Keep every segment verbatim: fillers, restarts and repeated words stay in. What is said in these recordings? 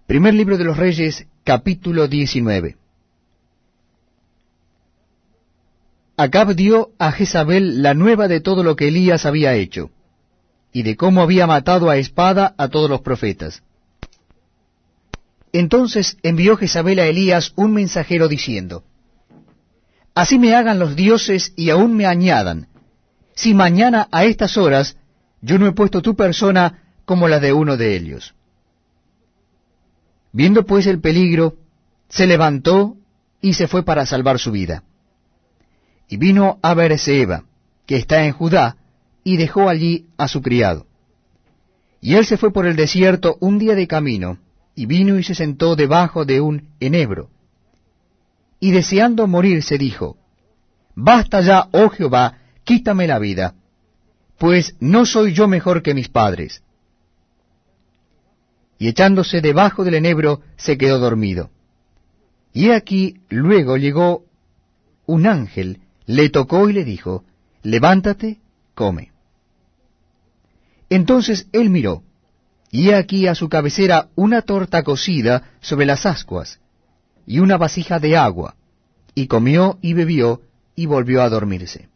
Primer libro de los Reyes, capítulo diecinueve. Acab dio a Jezabel la nueva de todo lo que Elías había hecho, y de cómo había matado a espada a todos los profetas. Entonces envió Jezabel a Elías un mensajero diciendo, Así me hagan los dioses y aún me añadan, si mañana a estas horas yo no he puesto tu persona como la de uno de ellos. Viendo pues el peligro, se levantó y se fue para salvar su vida. Y vino a Beerseba, que está en Judá, y dejó allí a su criado. Y él se fue por el desierto un día de camino, y vino y se sentó debajo de un enebro. Y deseando morirse dijo, Basta ya, oh Jehová, quítame la vida, pues no soy yo mejor que mis padres. Y echándose debajo del enebro, se quedó dormido. Y he aquí, luego llegó un ángel, le tocó y le dijo, Levántate, come. Entonces él miró, y he aquí a su cabecera una torta cocida sobre las ascuas, y una vasija de agua, y comió y bebió, y volvió a dormirse.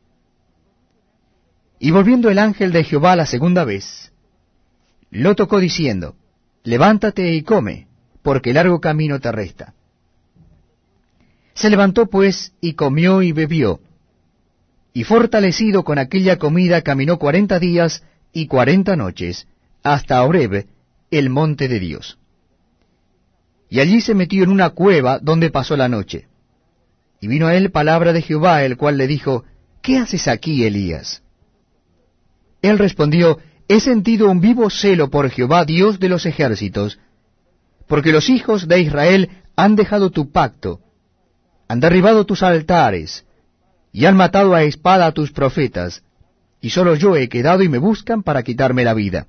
Y volviendo el ángel de Jehová la segunda vez, lo tocó diciendo, Levántate y come, porque largo camino te resta. Se levantó pues, y comió y bebió, y fortalecido con aquella comida caminó cuarenta días y cuarenta noches, hasta Horeb, el monte de Dios. Y allí se metió en una cueva donde pasó la noche. Y vino a él palabra de Jehová, el cual le dijo, ¿Qué haces aquí, Elías? Él respondió, He sentido un vivo celo por Jehová, Dios de los ejércitos, porque los hijos de Israel han dejado tu pacto, han derribado tus altares, y han matado a espada a tus profetas, y solo yo he quedado y me buscan para quitarme la vida.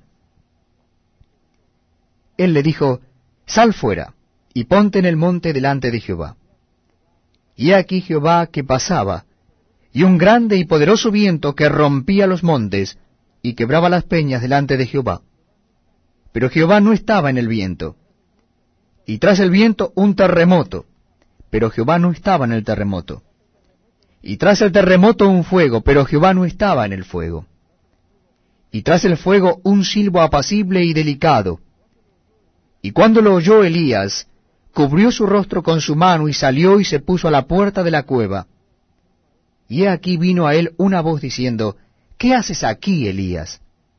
Él le dijo, Sal fuera, y ponte en el monte delante de Jehová. Y he aquí Jehová que pasaba, y un grande y poderoso viento que rompía los montes, y quebraba las peñas delante de Jehová. Pero Jehová no estaba en el viento. Y tras el viento un terremoto, pero Jehová no estaba en el terremoto. Y tras el terremoto un fuego, pero Jehová no estaba en el fuego. Y tras el fuego un silbo apacible y delicado. Y cuando lo oyó Elías, cubrió su rostro con su mano y salió y se puso a la puerta de la cueva. Y he aquí vino a él una voz diciendo, ¿Qué haces aquí, Elías?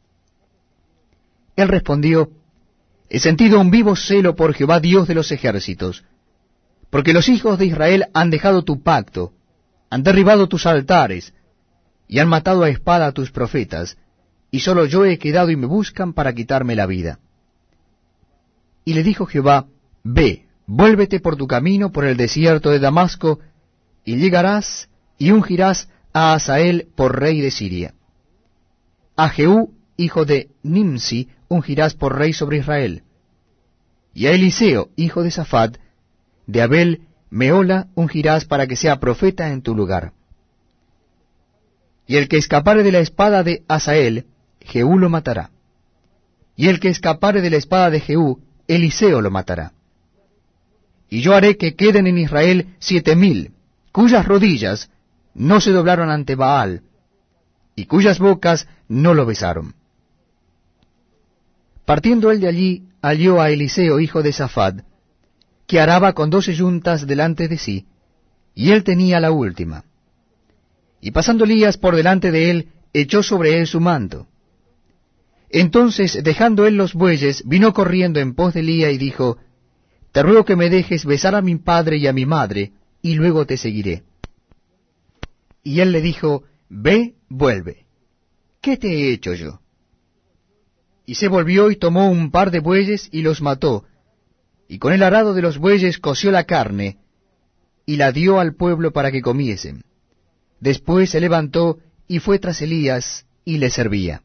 Él respondió, He sentido un vivo celo por Jehová Dios de los ejércitos, porque los hijos de Israel han dejado tu pacto, han derribado tus altares, y han matado a espada a tus profetas, y solo yo he quedado y me buscan para quitarme la vida. Y le dijo Jehová, Ve, vuélvete por tu camino por el desierto de Damasco, y llegarás y ungirás a Hazael por rey de Siria. A Jehú, hijo de Nimsi, ungirás por rey sobre Israel. Y a Eliseo, hijo de Safat, de Abel Meola, ungirás para que sea profeta en tu lugar. Y el que escapare de la espada de Hazael, Jehú lo matará. Y el que escapare de la espada de Jehú, Eliseo lo matará. Y yo haré que queden en Israel siete mil, cuyas rodillas no se doblaron ante Baal, y cuyas bocas no lo besaron. Partiendo él de allí, halló a Eliseo, hijo de Safat, que araba con doce yuntas delante de sí, y él tenía la última. Y pasando Elías por delante de él, echó sobre él su manto. Entonces, dejando él los bueyes, vino corriendo en pos de Elías y dijo, Te ruego que me dejes besar a mi padre y a mi madre, y luego te seguiré. Y él le dijo, Ve, vuelve. ¿Qué te he hecho yo? Y se volvió y tomó un par de bueyes y los mató, y con el arado de los bueyes coció la carne, y la dio al pueblo para que comiesen. Después se levantó y fue tras Elías, y le servía.